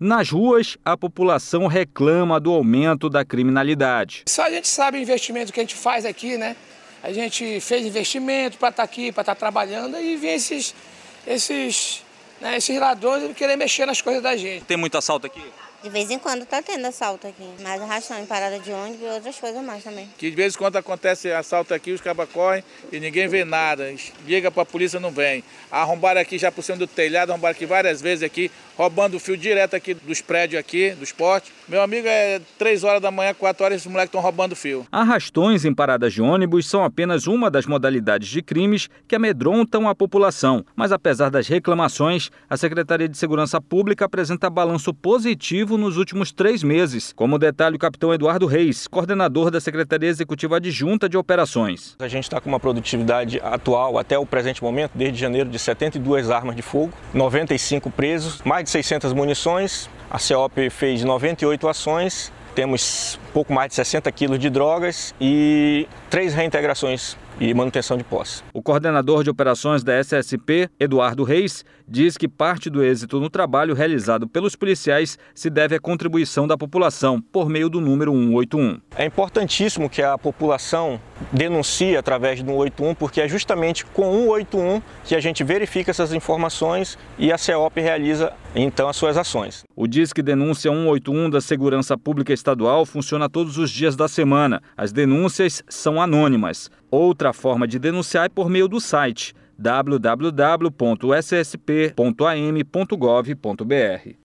Nas ruas, a população reclama do aumento da criminalidade. Só a gente sabe o investimento que a gente faz aqui, né? A gente fez investimento para estar aqui, para estar trabalhando, e vem esses ladrões querer mexer nas coisas da gente. Tem muito assalto aqui? De vez em quando tá tendo assalto aqui, mais arrastão em parada de ônibus e outras coisas mais também. Que de vez em quando acontece assalto aqui, os cabas correm e ninguém vê nada. Liga pra polícia, não vem. Arrombaram aqui já por cima do telhado, arrombaram aqui várias vezes aqui, roubando o fio direto aqui dos prédios aqui, dos postes. Meu amigo, 3 horas da manhã, 4 horas, esses moleques estão roubando fio. Arrastões em paradas de ônibus são apenas uma das modalidades de crimes que amedrontam a população. Mas apesar das reclamações, a Secretaria de Segurança Pública apresenta balanço positivo nos últimos 3 meses, como detalha o capitão Eduardo Reis, coordenador da Secretaria Executiva Adjunta de Operações. A gente está com uma produtividade atual, até o presente momento, desde janeiro, de 72 armas de fogo, 95 presos, mais de 600 munições. A CEOP fez 98 ações, temos pouco mais de 60 quilos de drogas e 3 reintegrações e manutenção de posse. O coordenador de operações da SSP, Eduardo Reis, diz que parte do êxito no trabalho realizado pelos policiais se deve à contribuição da população por meio do número 181. É importantíssimo que a população denuncie através do 181, porque é justamente com o 181 que a gente verifica essas informações e a CEOP realiza então as suas ações. O Disque Denúncia 181 da Segurança Pública Estadual funciona todos os dias da semana. As denúncias são anônimas. Outra forma de denunciar é por meio do site www.ssp.am.gov.br.